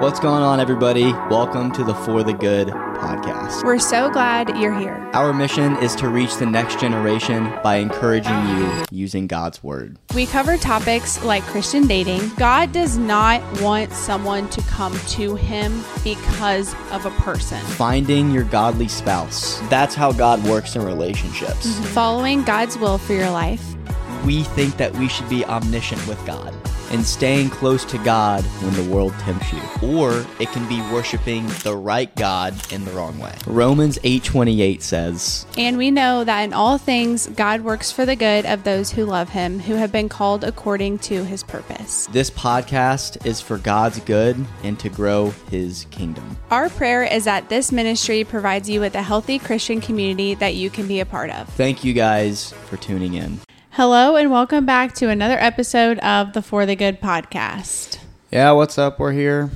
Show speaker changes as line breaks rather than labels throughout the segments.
What's going on, everybody? Welcome to the For the Good podcast.
We're so glad you're here.
Our mission is to reach the next generation by encouraging you using God's word.
We cover topics like Christian dating. God does not want someone to come to him because of a person.
Finding your godly spouse.
That's how God works in relationships.
Following God's will for your life.
We think that we should be omniscient with God and staying close to God when the world tempts you. Or it can be worshiping the right God in the wrong way. Romans 8:28 says,
And we know that in all things, God works for the good of those who love him, who have been called according to his purpose.
this podcast is for God's good and to grow his kingdom.
Our prayer is that this ministry provides you with a healthy Christian community that you can be a part of.
Thank you guys for tuning in.
Hello and welcome back to another episode of the For the Good podcast.
Yeah, what's up? We're here.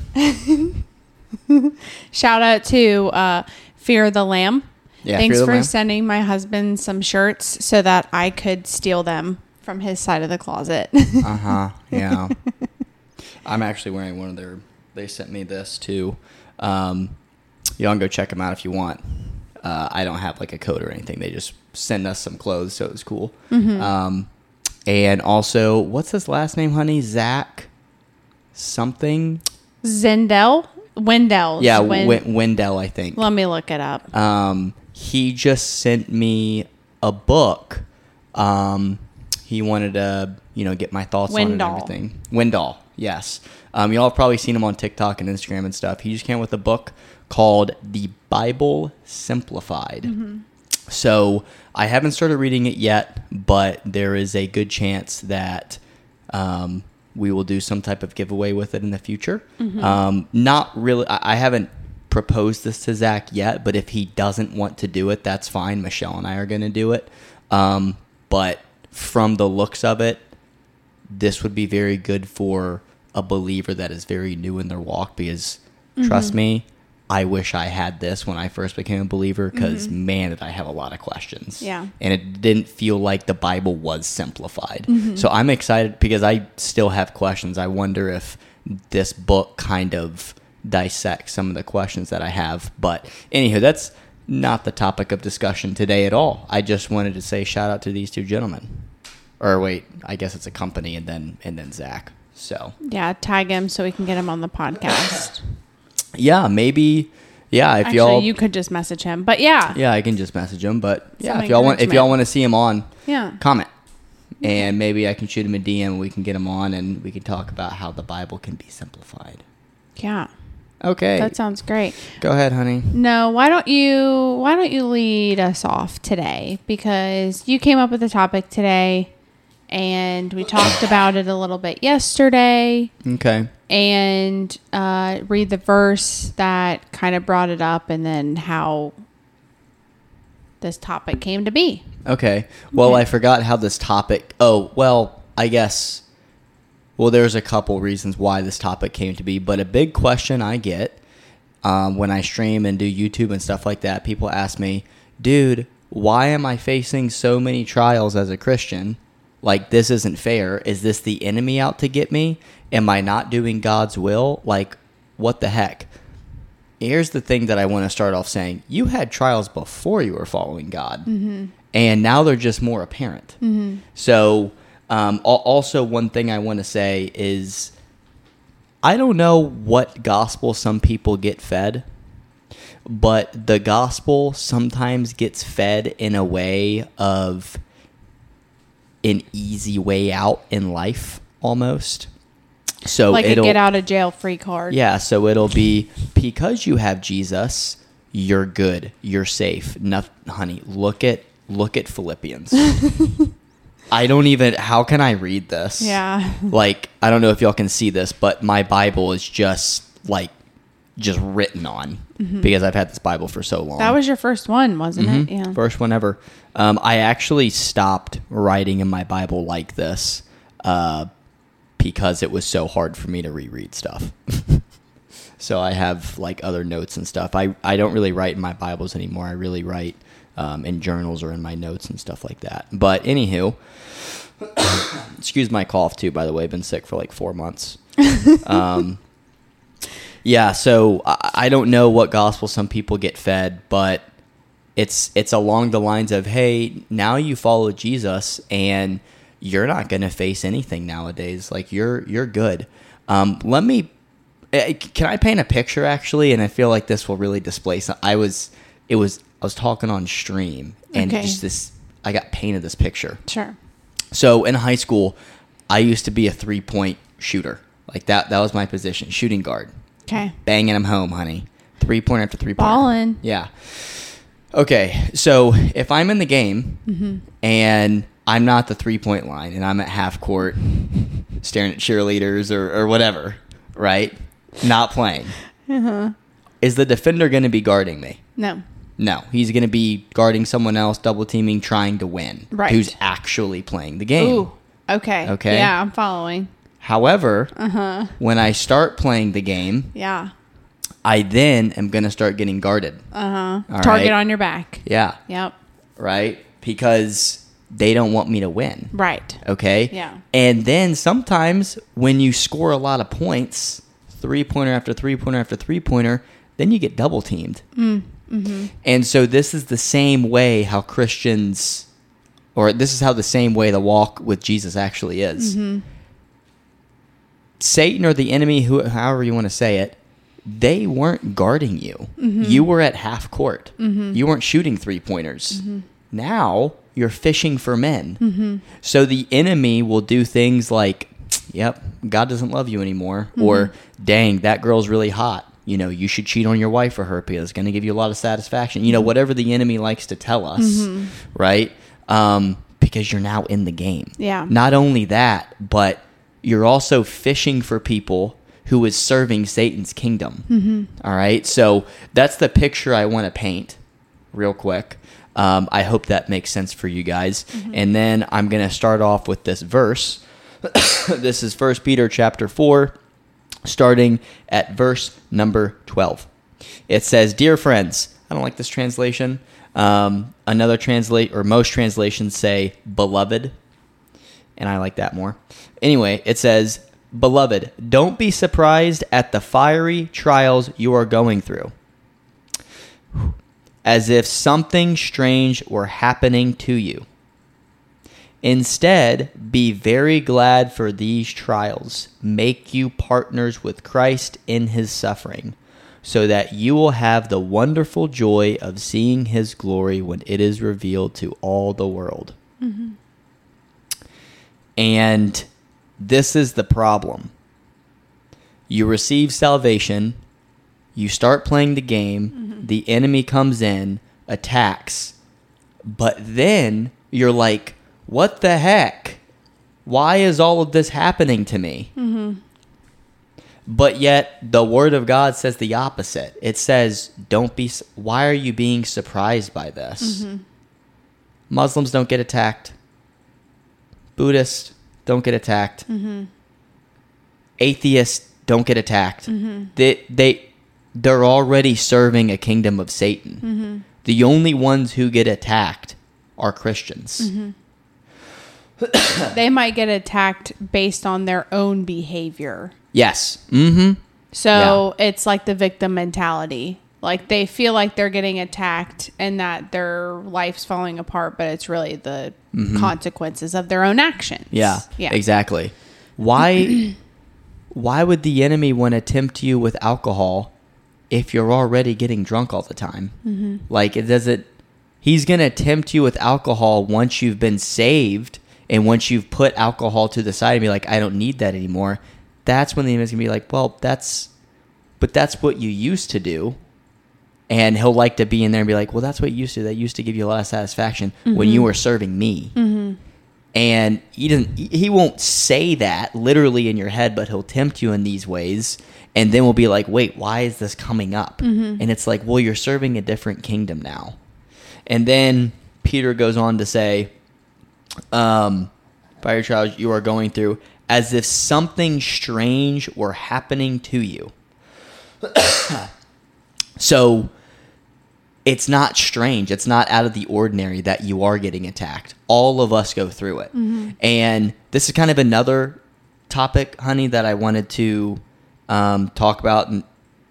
Shout out to Fear the Lamb.
Yeah,
Thanks
Fear the
for
Lamb.
sending my husband some shirts so that I could steal them from his side of the closet.
Yeah. I'm actually wearing one of they sent me this too. You can go check them out if you want. I don't have like a code or anything. They just send us some clothes, so it was cool. And also, what's his last name, honey? Zach something?
Wendell.
Yeah, Wendell, I think.
Let me look it up.
He just sent me a book. He wanted to, get my thoughts on it and everything. Wendell, yes. Y'all have probably seen him on TikTok and Instagram and stuff. He just came with a book called The Bible Simplified. So I haven't started reading it yet, but there is a good chance that we will do some type of giveaway with it in the future. Not really. I haven't proposed this to Zach yet, but if he doesn't want to do it, that's fine. Michelle and I are going to do it. But from the looks of it, this would be very good for a believer that is very new in their walk because, trust me, I wish I had this when I first became a believer because, man, did I have a lot of questions.
Yeah.
And it didn't feel like the Bible was simplified. So I'm excited because I still have questions. I wonder if this book kind of dissects some of the questions that I have. But anywho, that's not the topic of discussion today at all. I just wanted to say shout out to these two gentlemen. Or wait, I guess it's a company and then Zach. So
Yeah, tag him so we can get him on the podcast.
yeah, maybe. Yeah, if
Actually,
y'all,
you could just message him. But yeah.
yeah, I can just message him. But yeah,
Some
if y'all
encouragement.
want to see him on,
Yeah.
comment, and maybe I can shoot him a DM and we can get him on and we can talk about how the Bible can be simplified.
Yeah.
Okay,
That sounds great.
go ahead, honey.
No, why don't you lead us off today? Because you came up with a topic today and we talked about it a little bit yesterday.
Okay.
And read the verse that kind of brought it up and then how this topic came to be.
Okay. Well, I forgot how this topic. Oh, well, I guess. Well, there's a couple reasons why this topic came to be, but a big question I get when I stream and do YouTube and stuff like that, people ask me, dude, why am I facing so many trials as a Christian? Like, this isn't fair. Is this the enemy out to get me? Am I not doing God's will? Like, what the heck? Here's the thing that I want to start off saying. You had trials before you were following God. And now they're just more apparent. So, also one thing I want to say is, I don't know what gospel some people get fed, but the gospel sometimes gets fed in a way of an easy way out in life, almost. So
Like a
it'll
get out of jail free card.
yeah, so it'll be because you have Jesus, you're good, you're safe. Honey, look at Philippians. I don't even. How can I read this?
Yeah.
Like, I don't know if y'all can see this, but my Bible is just written on because I've had this Bible for so long.
That was your first one, wasn't it? Yeah.
First one ever. I actually stopped writing in my Bible like this because it was so hard for me to reread stuff. So I have like other notes and stuff. I don't really write in my Bibles anymore. I really write in journals or in my notes and stuff like that. But anywho, excuse my cough too, by the way. I've been sick for like 4 months. Yeah, so I don't know what gospel some people get fed, but it's along the lines of, hey, now you follow Jesus and you're not going to face anything nowadays. Like you're good. Can I paint a picture actually? And I feel like this will really display some. I was talking on stream and
Okay.
I got painted this picture.
Sure.
So in high school, I used to be a 3-point shooter. Like that was my position, shooting guard.
Okay.
Banging them home, honey. 3-pointer after 3-pointer.
Ballin'.
Yeah. Okay, so if I'm in the game and I'm not the 3-point line and I'm at half court staring at cheerleaders or whatever, right? Not playing. Is the defender going to be guarding me?
No.
No, he's going to be guarding someone else, double teaming, trying to win.
Right.
Who's actually playing the game.
Ooh. Okay.
Okay.
Yeah, I'm following.
However, when I start playing the game,
Yeah.
I then am going to start getting guarded. All
Target
right?
on your back.
Yeah.
Yep.
Right? Because they don't want me to win.
Right.
Okay?
Yeah.
And then sometimes when you score a lot of points, 3-pointer after 3-pointer after 3-pointer, then you get double teamed. And so this is the same way how Christians, or this is how the same way the walk with Jesus actually is. Satan or the enemy, however you want to say it, they weren't guarding you. You were at half court. You weren't shooting 3-pointers. Now you're fishing for men. So the enemy will do things like, yep, God doesn't love you anymore. Or, dang, that girl's really hot. You know, you should cheat on your wife for her because it's going to give you a lot of satisfaction. You know, whatever the enemy likes to tell us, right? Because you're now in the game.
Yeah.
Not only that, but you're also fishing for people who is serving Satan's kingdom. All right? So that's the picture I want to paint real quick. I hope that makes sense for you guys. And then I'm going to start off with this verse. This is 1 Peter chapter 4, starting at verse number 12. It says, "Dear friends," I don't like this translation. Most translations say beloved, and I like that more. Anyway, it says, "Beloved, don't be surprised at the fiery trials you are going through, as if something strange were happening to you. Instead, be very glad, for these trials make you partners with Christ in his suffering, so that you will have the wonderful joy of seeing his glory when it is revealed to all the world." And this is the problem. You receive salvation, you start playing the game, the enemy comes in, attacks, but then you're like, what the heck? Why is all of this happening to me? But yet the word of God says the opposite. It says, why are you being surprised by this? Muslims don't get attacked. Buddhists don't get attacked. Atheists don't get attacked. They're already serving a kingdom of Satan. The only ones who get attacked are Christians.
They might get attacked based on their own behavior.
Yes.
So it's like the victim mentality. Like they feel like they're getting attacked and that their life's falling apart, but it's really the consequences of their own actions.
Yeah, exactly. Why would the enemy want to tempt you with alcohol if you're already getting drunk all the time? Like he's going to tempt you with alcohol once you've been saved and once you've put alcohol to the side and be like, I don't need that anymore. That's when the enemy's going to be like, well, that's what you used to do. And he'll like to be in there and be like, well, that's what you used to do. That used to give you a lot of satisfaction when you were serving me. And he won't say that literally in your head, but he'll tempt you in these ways. And then we'll be like, wait, why is this coming up? And it's like, well, you're serving a different kingdom now. And then Peter goes on to say, fire trials you are going through, as if something strange were happening to you. So it's not strange. It's not out of the ordinary that you are getting attacked. All of us go through it. And this is kind of another topic, honey, that I wanted to talk about. And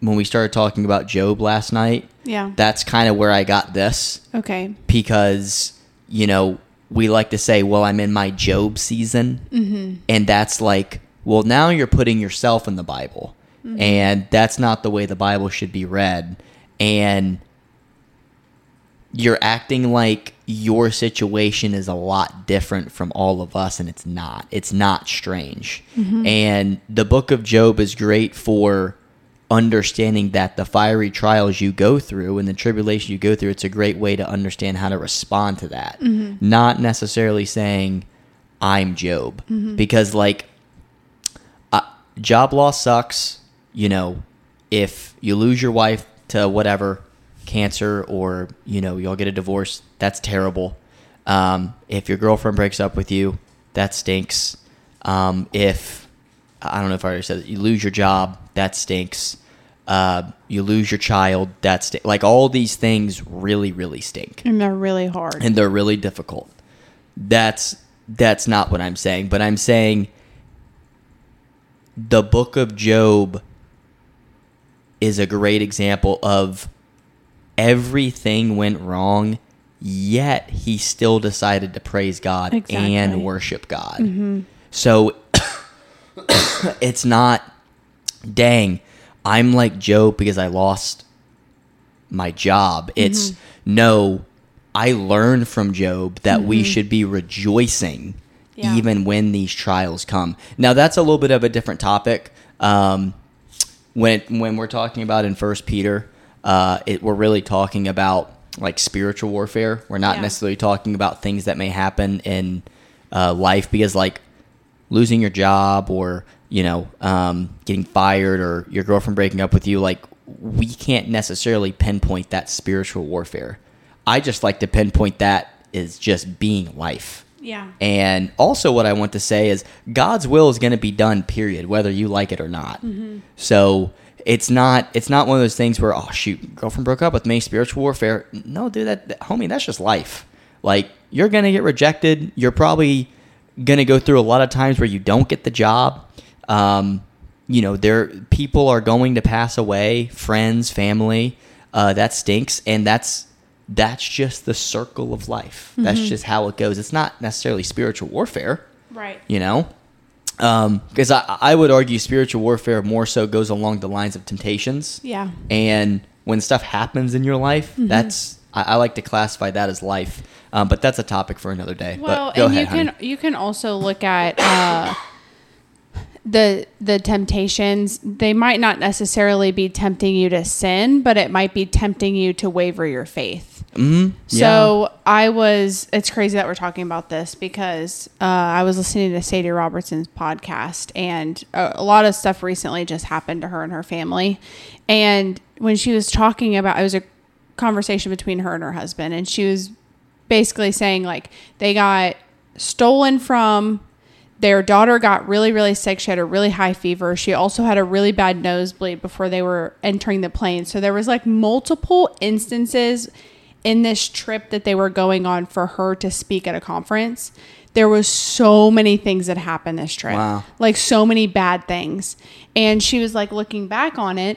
when we started talking about Job last night,
Yeah.
that's kind of where I got this.
Okay.
Because, we like to say, well, I'm in my Job season. Mm-hmm. And that's like, well, now you're putting yourself in the Bible. Mm-hmm. And that's not the way the Bible should be read. And you're acting like your situation is a lot different from all of us, and it's not. It's not strange. Mm-hmm. And the book of Job is great for understanding that the fiery trials you go through and the tribulation you go through, it's a great way to understand how to respond to that. Mm-hmm. Not necessarily saying, I'm Job. Mm-hmm. Because, job loss sucks. If you lose your wife to whatever, cancer, or, y'all get a divorce, that's terrible. If your girlfriend breaks up with you, that stinks. If, I don't know if I already said it, you lose your job, that stinks. You lose your child, that stinks. Like, all these things really, really stink.
And they're really hard.
And they're really difficult. That's not what I'm saying. But I'm saying the book of Job is a great example of everything went wrong, yet he still decided to praise God and worship God. Mm-hmm. So it's not, dang, I'm like Job because I lost my job. It's, no, I learned from Job that we should be rejoicing even when these trials come. Now, that's a little bit of a different topic. When we're talking about in 1 Peter, we're really talking about like spiritual warfare. We're not necessarily talking about things that may happen in life, because like losing your job or getting fired or your girlfriend breaking up with you, like we can't necessarily pinpoint that spiritual warfare. I just like to pinpoint that as just being life.
Yeah. And
also what I want to say is God's will is going to be done, period, whether you like it or not. Mm-hmm. So it's not one of those things where, oh shoot, girlfriend broke up with me, spiritual warfare. No, dude, homie, that's just life. Like, you're going to get rejected. You're probably going to go through a lot of times where you don't get the job. People are going to pass away, friends, family. That stinks. And that's just the circle of life. Mm-hmm. That's just how it goes. It's not necessarily spiritual warfare.
Right.
Because I would argue spiritual warfare more so goes along the lines of temptations.
Yeah.
And when stuff happens in your life, I like to classify that as life. But that's a topic for another day.
Well,
but go
and
ahead,
you can also look at the temptations. They might not necessarily be tempting you to sin, but it might be tempting you to waver your faith. Mm-hmm. So it's crazy that we're talking about this, because I was listening to Sadie Robertson's podcast, and a lot of stuff recently just happened to her and her family. And when she was talking about, it was a conversation between her and her husband, and she was basically saying like they got stolen from, their daughter got really, really sick. She had a really high fever. She also had a really bad nosebleed before they were entering the plane. So there was like multiple instances in this trip that they were going on for her to speak at a conference. There was so many things that happened this trip.
Wow.
Like so many bad things. And she was like, looking back on it,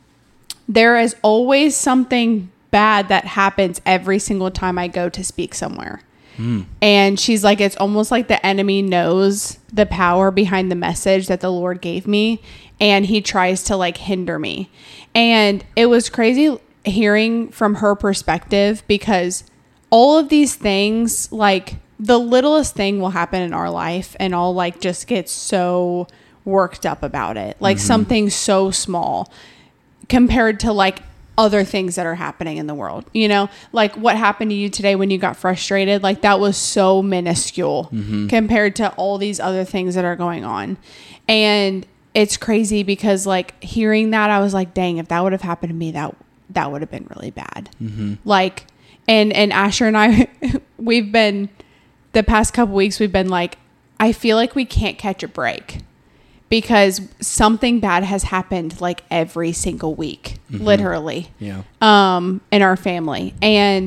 there is always something bad that happens every single time I go to speak somewhere. And she's like, it's almost like the enemy knows the power behind the message that the Lord gave me, and he tries to like hinder me. And it was crazy hearing from her perspective, because all of these things, like the littlest thing will happen in our life, and I'll like just get so worked up about it. Like something so small compared to like other things that are happening in the world, like what happened to you today when you got frustrated, like that was so minuscule compared to all these other things that are going on. And it's crazy because like hearing that, I was like, dang, if that would have happened to me, that would have been really bad. Like, and Asher and I, we've been, the past couple weeks, we've been like, I feel like we can't catch a break, because something bad has happened like every single week, literally, in our family. And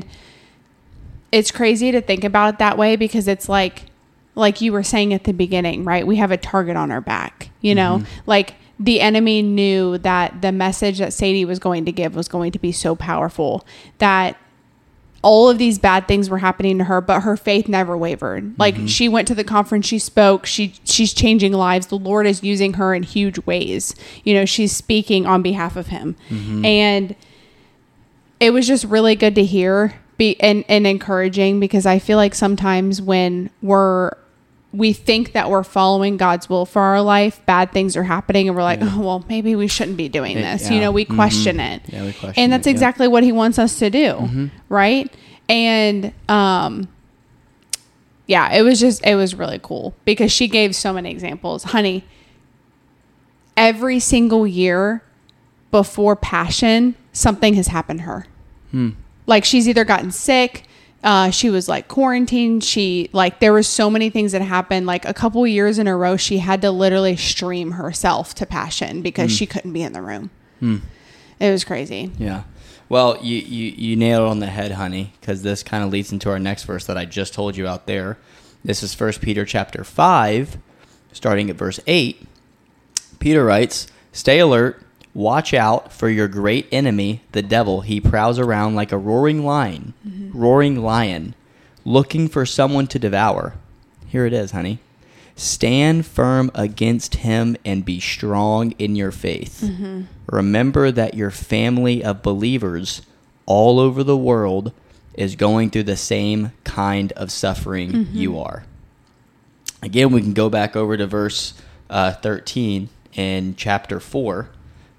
it's crazy to think about it that way, because it's like you were saying at the beginning, right? We have a target on our back, like the enemy knew that the message that Sadie was going to give was going to be so powerful that all of these bad things were happening to her, but her faith never wavered. Like she went to the conference, she spoke, she's changing lives. The Lord is using her in huge ways. You know, she's speaking on behalf of him. And it was just really good to hear and encouraging, because I feel like sometimes when we think that we're following God's will for our life, bad things are happening, and we're like, oh, well, maybe we shouldn't be doing this. You know, we question it.
Yeah, we question
and that's exactly what he wants us to do. Right. And, yeah, it was really cool because she gave so many examples. Honey, every single year before Passion, something has happened to her. Like she's either gotten sick, she was like quarantined. There was so many things that happened. Like a couple years in a row, she had to literally stream herself to Passion because she couldn't be in the room. It was crazy.
Yeah. Well, you nailed it on the head, honey, because this kind of leads into our next verse that I just told you out there. This is 1 Peter chapter 5, starting at verse 8. Peter writes, "Stay alert. Watch out for your great enemy, the devil. He prowls around like a roaring lion, looking for someone to devour." Here it is, honey. "Stand firm against him and be strong in your faith. Remember that your family of believers all over the world is going through the same kind of suffering you are." Again, we can go back over to verse 13 in chapter 4.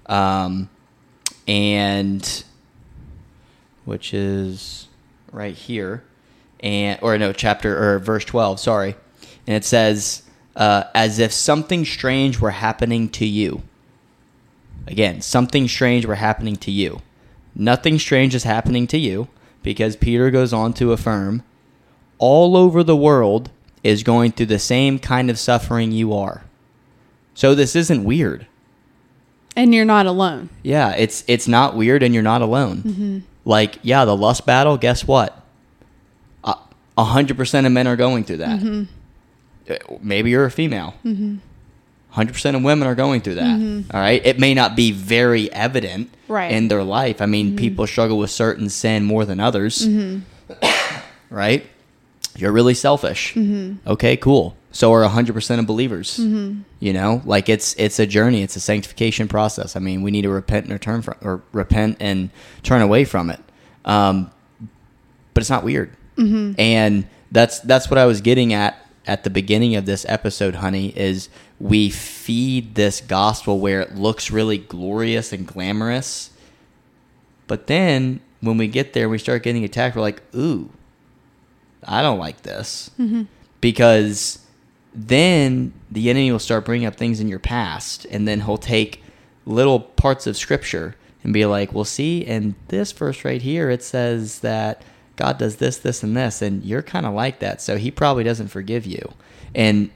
And which is right here, verse 12, sorry. And it says, as if something strange were happening to you. Again, something strange were happening to you. Nothing strange is happening to you, because Peter goes on to affirm, all over the world is going through the same kind of suffering you are. So this isn't weird.
And you're not alone.
Yeah, it's not weird, and you're not alone. Like, yeah, the lust battle, guess what? 100% of men are going through that. Maybe you're a female. 100% of women are going through that. All right? It may not be very evident in their life. I mean, people struggle with certain sin more than others. Right? You're really selfish. Okay, cool. So are 100% of believers. You know, like it's a journey. It's a sanctification process. I mean, we need to repent and turn away from it. But it's not weird. And that's what I was getting at the beginning of this episode, honey, is we feed this gospel where it looks really glorious and glamorous. But then when we get there, we start getting attacked. We're like, ooh, I don't like this. Because then the enemy will start bringing up things in your past, and then he'll take little parts of scripture and be like, well, see, in this verse right here, it says that God does this, this, and this, and you're kind of like that, so he probably doesn't forgive you. And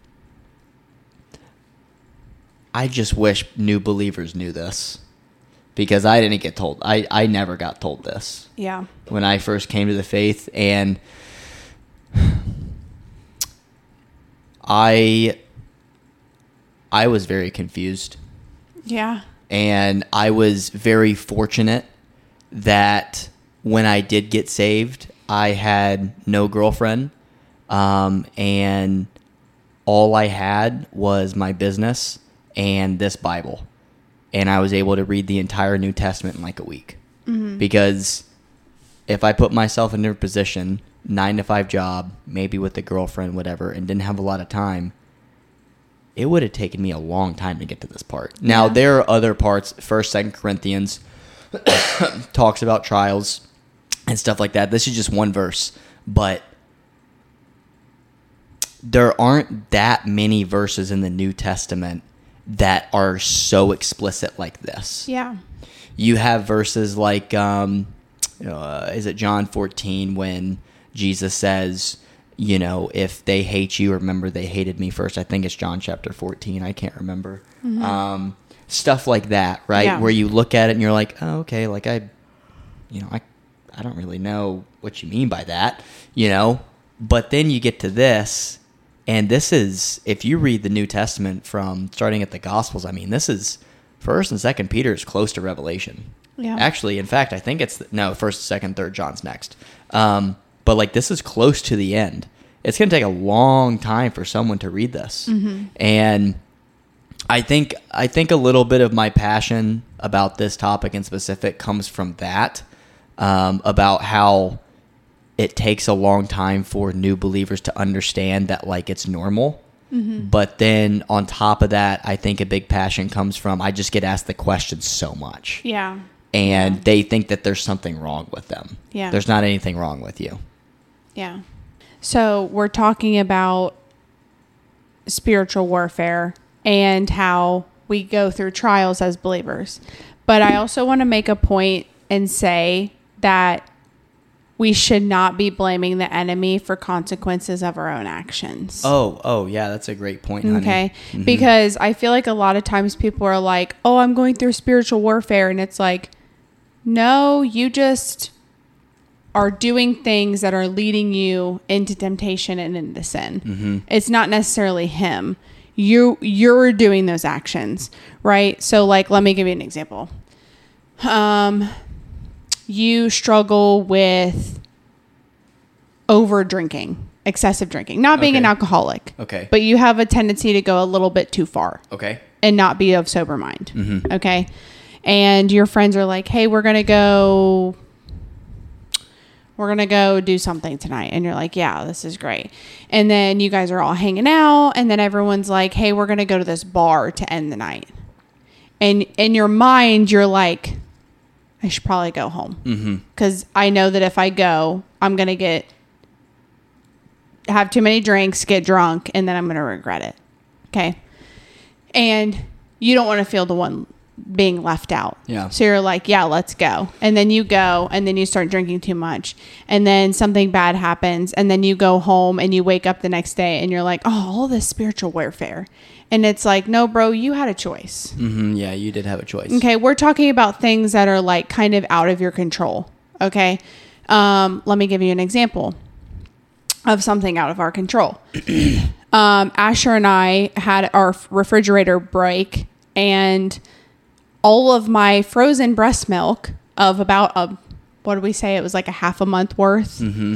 I just wish new believers knew this, because I didn't get told. I never got told this.
Yeah. When
I first came to the faith, and I was very confused.
Yeah.
And I was very fortunate that when I did get saved, I had no girlfriend. And all I had was my business and this Bible. And I was able to read the entire New Testament in like a week. Because if I put myself in a position, 9-to-5 job, maybe with a girlfriend, whatever, and didn't have a lot of time, it would have taken me a long time to get to this part. Now, there are other parts. 1st, 2nd Corinthians talks about trials and stuff like that. This is just one verse. But there aren't that many verses in the New Testament that are so explicit like this.
Yeah.
You have verses like, is it John 14 when Jesus says, you know, if they hate you, remember they hated me first. I think it's John chapter 14. I can't remember. Stuff like that, right? Yeah. Where you look at it and you're like, oh, okay, like I don't really know what you mean by that, you know? But then you get to this And this is, if you read the New Testament from starting at the Gospels, I mean, this is 1st and 2nd Peter is close to Revelation.
Yeah.
Actually, in fact, I think it's 1st, 2nd, 3rd John's next. But like this is close to the end. It's going to take a long time for someone to read this. Mm-hmm. And I think a little bit of my passion about this topic in specific comes from that, about how it takes a long time for new believers to understand that like it's normal. Mm-hmm. But then on top of that, I think a big passion comes from I just get asked the question so much.
Yeah.
And they think that there's something wrong with them.
Yeah.
There's not anything wrong with you.
Yeah. So we're talking about spiritual warfare and how we go through trials as believers. But I also want to make a point and say that we should not be blaming the enemy for consequences of our own actions.
Oh, yeah, that's a great point, honey.
Okay.
Mm-hmm.
Because I feel like a lot of times people are like, oh, I'm going through spiritual warfare. And it's like, no, you just are doing things that are leading you into temptation and into sin. Mm-hmm. It's not necessarily him. You're doing those actions, right? So like, let me give you an example. You struggle with over drinking, excessive drinking, not being an alcoholic.
Okay.
But you have a tendency to go a little bit too far.
Okay.
And not be of sober mind.
Mm-hmm.
Okay. And your friends are like, hey, we're going to go do something tonight. And you're like, yeah, this is great. And then you guys are all hanging out. And then everyone's like, hey, we're going to go to this bar to end the night. And in your mind, you're like, I should probably go home. Because I know that if I go, I'm going to have too many drinks, get drunk, and then I'm going to regret it. Okay. And you don't want to feel the one being left out.
Yeah.
So you're like, yeah, let's go. And then you go and then you start drinking too much. And then something bad happens. And then you go home and you wake up the next day and you're like, oh, all this spiritual warfare. And it's like, no, bro, you had a choice.
Mm-hmm. Yeah, you did have a choice.
Okay. We're talking about things that are like kind of out of your control. Okay. Let me give you an example of something out of our control. Asher and I had our refrigerator break, and all of my frozen breast milk of about what did we say? It was like a half a month worth,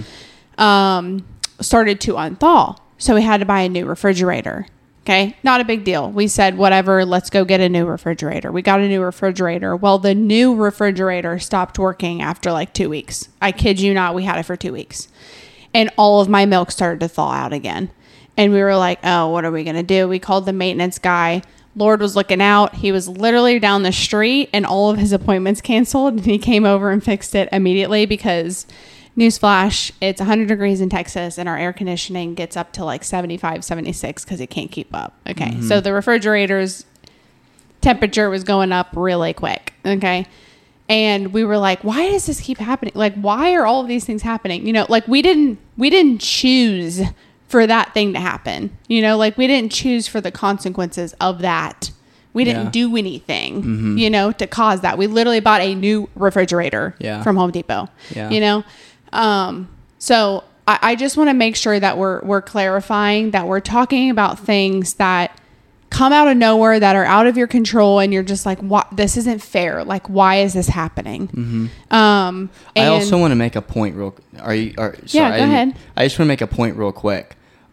started to unthaw. So we had to buy a new refrigerator. Okay. Not a big deal. We said, whatever, let's go get a new refrigerator. We got a new refrigerator. Well, the new refrigerator stopped working after like 2 weeks. I kid you not. We had it for 2 weeks, and all of my milk started to thaw out again. And we were like, oh, what are we going to do? We called the maintenance guy. Lord was looking out. He was literally down the street, and all of his appointments canceled. And he came over and fixed it immediately because, newsflash, it's 100 degrees in Texas, and our air conditioning gets up to like 75, 76 because it can't keep up. Okay. Mm-hmm. So the refrigerator's temperature was going up really quick. Okay. And we were like, why does this keep happening? Like, why are all of these things happening? You know, like we didn't choose for that thing to happen. You know, like we didn't choose for the consequences of that. We didn't do anything, you know, to cause that. We literally bought a new refrigerator from Home Depot, you know? So I just want to make sure that we're clarifying that we're talking about things that come out of nowhere, that are out of your control. And you're just like, what? This isn't fair. Like, why is this happening?
I also want to make a point real. Sorry,
go ahead.
I just want to make a point real quick.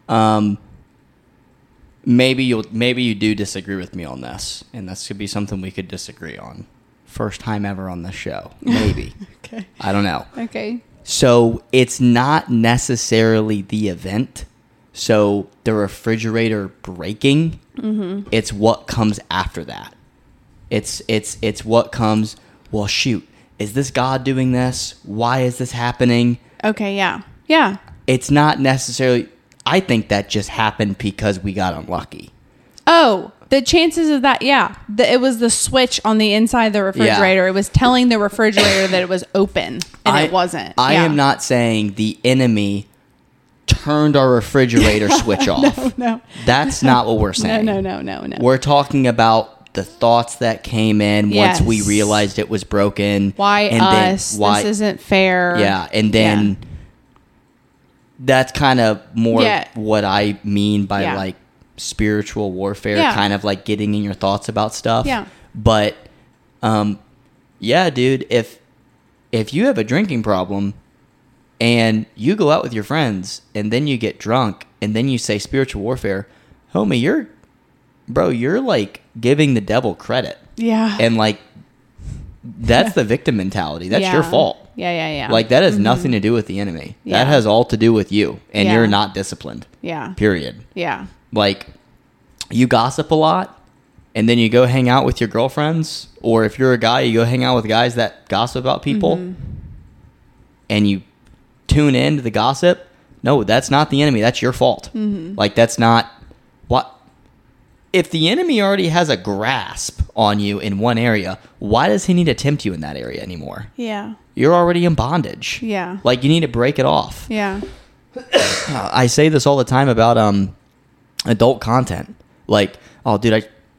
Maybe you do disagree with me on this, and this could be something we could disagree on. First time ever on this show, maybe.
Okay.
I don't know.
Okay.
So it's not necessarily the event. So the refrigerator breaking, it's what comes after that. It's what comes. Well, shoot, is this God doing this? Why is this happening?
Okay. Yeah. Yeah.
It's not necessarily. I think that just happened because we got unlucky.
Oh, the chances of that, yeah. It was the switch on the inside of the refrigerator. Yeah. It was telling the refrigerator that it was open, and it wasn't.
I am not saying the enemy turned our refrigerator switch off.
No.
That's not what we're saying.
No.
We're talking about the thoughts that came in once we realized it was broken.
Why us? This isn't fair.
Yeah, and then... that's kind of more
Yeah.
what I mean by
Yeah.
like spiritual warfare,
Yeah.
kind of like getting in your thoughts about stuff.
Yeah.
But, yeah, dude, if you have a drinking problem and you go out with your friends and then you get drunk and then you say spiritual warfare, homie, you're like giving the devil credit.
Yeah.
And like, that's the victim mentality. That's your fault.
Yeah.
Like, that has nothing to do with the enemy.
Yeah.
That has all to do with you. And
Yeah.
you're not disciplined.
Yeah.
Period.
Yeah.
Like, you gossip a lot, and then you go hang out with your girlfriends, or if you're a guy, you go hang out with guys that gossip about people, and you tune in to the gossip. No, that's not the enemy. That's your fault. Like, that's not what. If the enemy already has a grasp on you in one area, why does he need to tempt you in that area anymore?
Yeah.
You're already in bondage.
Yeah.
Like, you need to break it off.
Yeah.
I say this all the time about adult content. Like, oh, dude,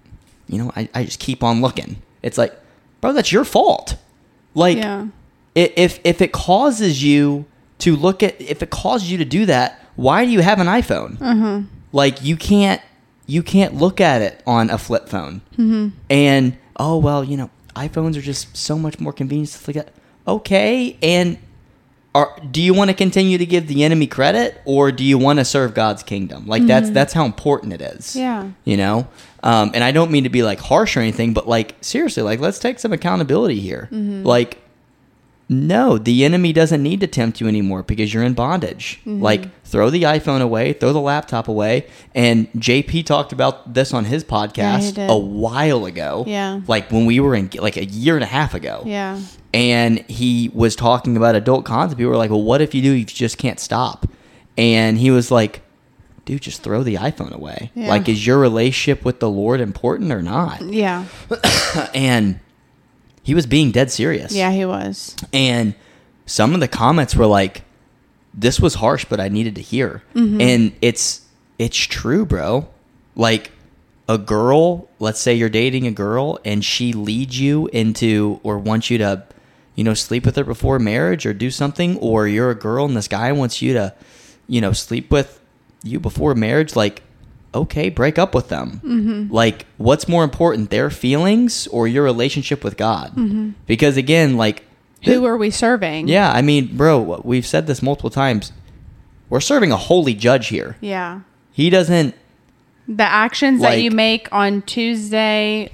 I just keep on looking. It's like, bro, that's your fault. Like,
Yeah.
if it causes you to look at, if it causes you to do that, why do you have an iPhone? Like, you can't look at it on a flip phone. And, oh, well, iPhones are just so much more convenient to look at. Okay, and do you want to continue to give the enemy credit, or do you want to serve God's kingdom? Like, that's how important it is.
Yeah.
And I don't mean to be like harsh or anything, but like, seriously, like, let's take some accountability here. Like, no, the enemy doesn't need to tempt you anymore because you're in bondage. Like, throw the iPhone away, throw the laptop away. And JP talked about this on his
Yeah, he
podcast
did.
a while ago.
Yeah.
Like, when we were in, like, a year and a half ago.
Yeah.
And he was talking about adult content. People were like, well, what if you just can't stop? And he was like, dude, just throw the iPhone away.
Yeah.
Like, is your relationship with the Lord important or not?
Yeah.
And he was being dead serious.
Yeah, he was.
And some of the comments were like, this was harsh, but I needed to hear. And it's true, bro. Like, a girl, let's say you're dating a girl and she leads you into, or wants you to, sleep with her before marriage or do something, or you're a girl and this guy wants you to, sleep with you before marriage, like, okay, break up with them. Like, what's more important, their feelings or your relationship with God? Because again, like,
Who are we serving?
yeah, I mean, bro, we've said this multiple times. We're serving a holy judge here.
Yeah.
He doesn't,
The actions that
Like-
you make on Tuesday,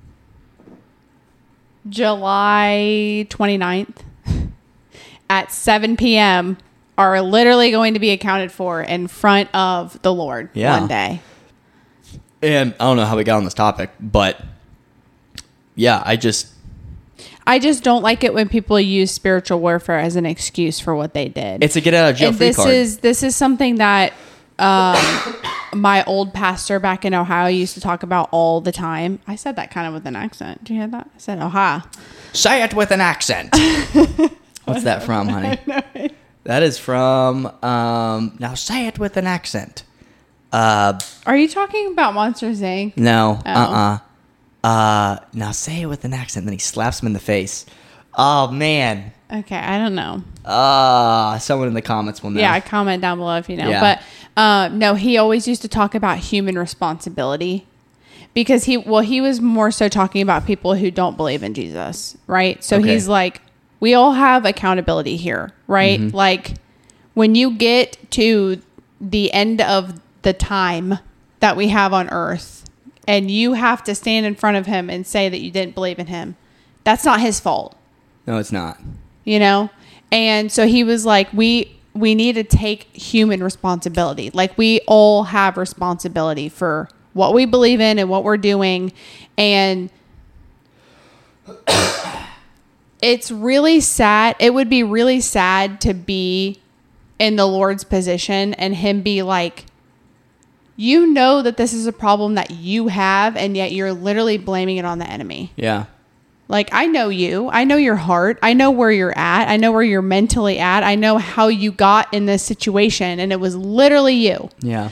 July 29th at 7 p.m. are literally going to be accounted for in front of the Lord one day.
and I don't know how we got on this topic, but yeah, I just
don't like it when people use spiritual warfare as an excuse for what they did.
it's a get out of jail
And
free card.
this is something that my old pastor back in Ohio used to talk about all the time. I said that kind of with an accent. Did you hear that? I said Ohio.
Say it with an accent. What's that from, honey? That is from now say it with an accent.
Are you talking about Monsters Inc?
No.
Oh.
Now say it with an accent. Then he slaps him in the face. Oh man.
Okay, I don't know.
Someone in the comments will know.
Yeah, comment down below if you know.
Yeah.
But no, he always used to talk about human responsibility because he was more so talking about people who don't believe in Jesus, right? So
Okay.
he's like, we all have accountability here, right? Like when you get to the end of the time that we have on earth and you have to stand in front of him and say that you didn't believe in him, that's not his fault.
No, it's not.
And so he was like, we need to take human responsibility. Like we all have responsibility for what we believe in and what we're doing. And it's really sad. It would be really sad to be in the Lord's position and him be like, you know that this is a problem that you have, and yet you're literally blaming it on the enemy.
Yeah.
Like, I know you. I know your heart. I know where you're at. I know where you're mentally at. I know how you got in this situation, and it was literally you.
Yeah.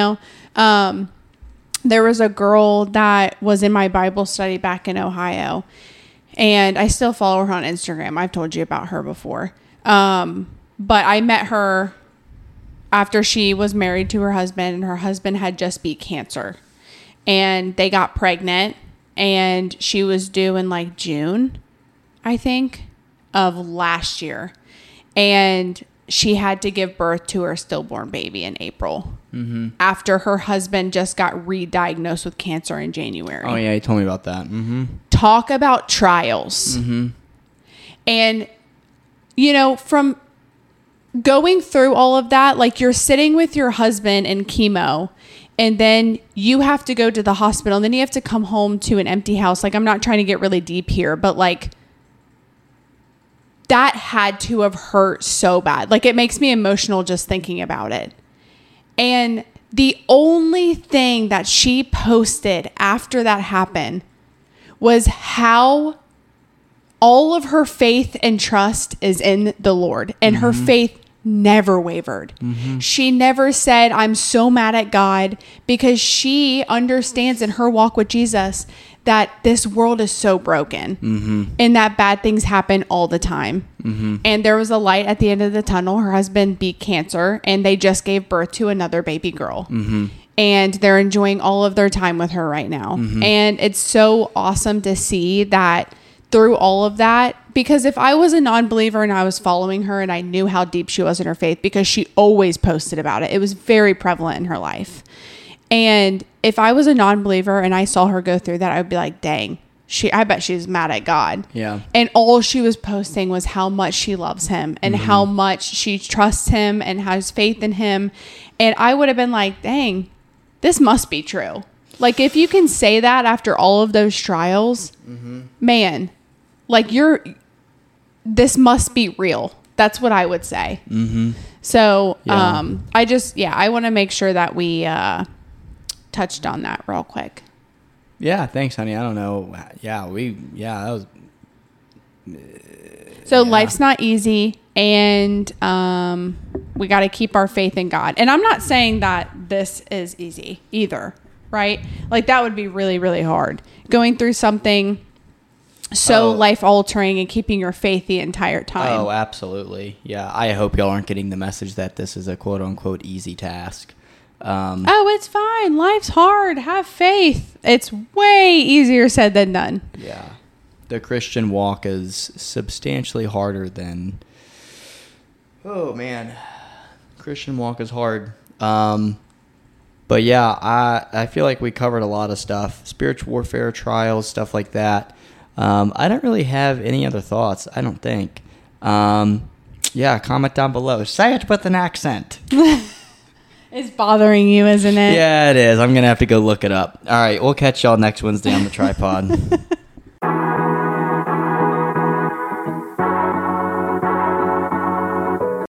There was a girl that was in my Bible study back in Ohio, and I still follow her on Instagram. I've told you about her before. But I met her after she was married to her husband, and her husband had just beat cancer, and they got pregnant, and she was due in like June, I think, of last year. And she had to give birth to her stillborn baby in April after her husband just got re-diagnosed with cancer in January.
Oh, yeah, he told me about that.
Talk about trials. And, you know, from going through all of that, like you're sitting with your husband in chemo, and then you have to go to the hospital, and then you have to come home to an empty house. Like, I'm not trying to get really deep here, but like, that had to have hurt so bad. Like, it makes me emotional just thinking about it. And the only thing that she posted after that happened was how all of her faith and trust is in the Lord. And her faith never wavered. She never said, I'm so mad at God, because she understands in her walk with Jesus that this world is so broken and that bad things happen all the time. And there was a light at the end of the tunnel. Her husband beat cancer, and they just gave birth to another baby girl. And they're enjoying all of their time with her right now. And it's so awesome to see that through all of that, because if I was a non-believer and I was following her and I knew how deep she was in her faith, because she always posted about it, it was very prevalent in her life. And if I was a non-believer and I saw her go through that, I would be like, dang, I bet she's mad at God.
Yeah.
And all she was posting was how much she loves him and how much she trusts him and has faith in him. And I would have been like, dang, this must be true. Like, if you can say that after all of those trials, man, like this must be real. That's what I would say. So,
Yeah.
I want to make sure that we touched on that real quick.
Yeah, thanks, honey. I don't know. That was...
So life's not easy, and we got to keep our faith in God. And I'm not saying that this is easy either, right? Like, that would be really, really hard. Going through something so life-altering and keeping your faith the entire time.
Oh, absolutely. Yeah, I hope y'all aren't getting the message that this is a quote-unquote easy task.
It's fine. Life's hard. Have faith. It's way easier said than done.
Yeah. The Christian walk is substantially harder than... Oh, man. Christian walk is hard. But yeah, I feel like we covered a lot of stuff. Spiritual warfare, trials, stuff like that. I don't really have any other thoughts, I don't think. Yeah, comment down below. Say it with an accent.
It's bothering you, isn't it?
Yeah, it is. I'm going to have to go look it up. All right, we'll catch y'all next Wednesday on the tripod.